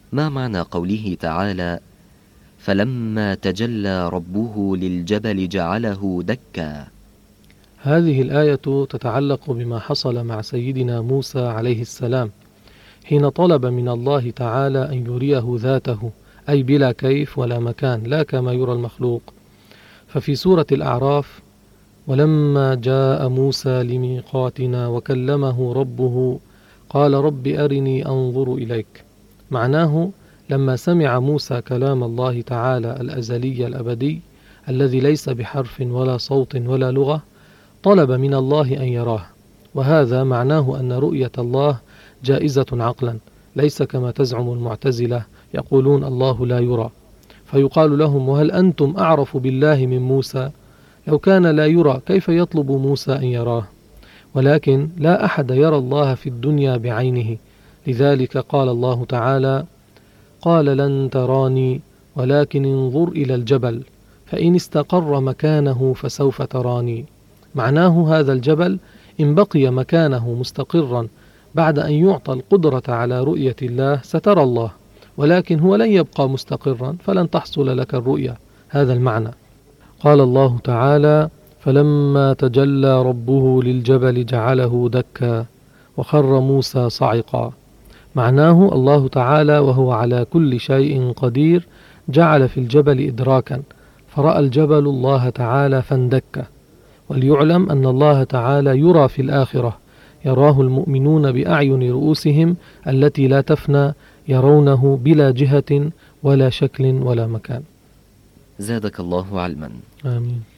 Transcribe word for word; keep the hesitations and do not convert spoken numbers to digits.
ما معنى قوله تعالى فلما تجلى ربه للجبل جعله دكا؟ هذه الآية تتعلق بما حصل مع سيدنا موسى عليه السلام حين طلب من الله تعالى أن يريه ذاته، أي بلا كيف ولا مكان، لا كما يرى المخلوق. ففي سورة الأعراف: ولما جاء موسى لميقاتنا وكلمه ربه قال رب أرني أنظر إليك. معناه لما سمع موسى كلام الله تعالى الأزلي الأبدي الذي ليس بحرف ولا صوت ولا لغة، طلب من الله أن يراه. وهذا معناه أن رؤية الله جائزة عقلا، ليس كما تزعم المعتزلة يقولون الله لا يرى. فيقال لهم: وهل أنتم أعرف بالله من موسى؟ لو كان لا يرى كيف يطلب موسى أن يراه؟ ولكن لا أحد يرى الله في الدنيا بعينه، لذلك قال الله تعالى: قال لن تراني ولكن انظر إلى الجبل فإن استقر مكانه فسوف تراني. معناه هذا الجبل إن بقي مكانه مستقرا بعد أن يعطى القدرة على رؤية الله سترى الله، ولكن هو لن يبقى مستقرا فلن تحصل لك الرؤية. هذا المعنى. قال الله تعالى: فلما تجلى ربه للجبل جعله دكا وخر موسى صعقا. معناه الله تعالى وهو على كل شيء قدير جعل في الجبل إدراكا، فرأى الجبل الله تعالى فاندك. وليعلم أن الله تعالى يرى في الآخرة، يراه المؤمنون بأعين رؤوسهم التي لا تفنى، يرونه بلا جهة ولا شكل ولا مكان. زادك الله علما. آمين.